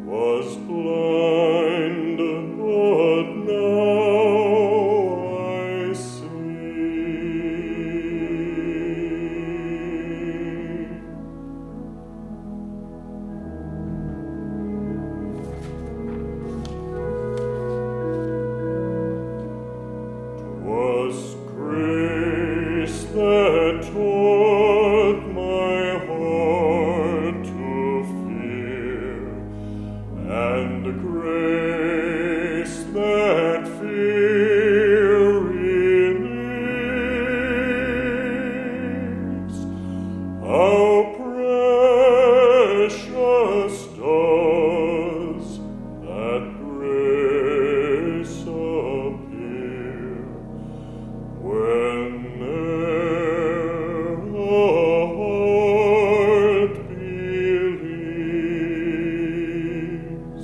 Was blind, but now I see. 'Twas grace that taught my heart to fear, and grace that fear relieves. How precious does that grace appear, whene'er a heart believes.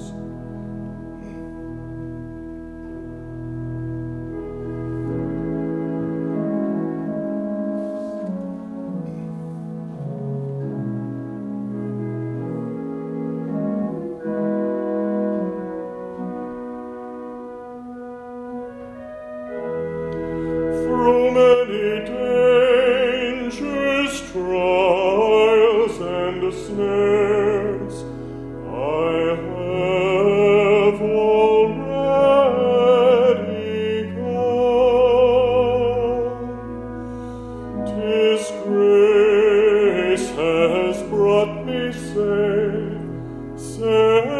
Through many dangers, trials, and snares, I have already gone. 'Tis grace has brought me safe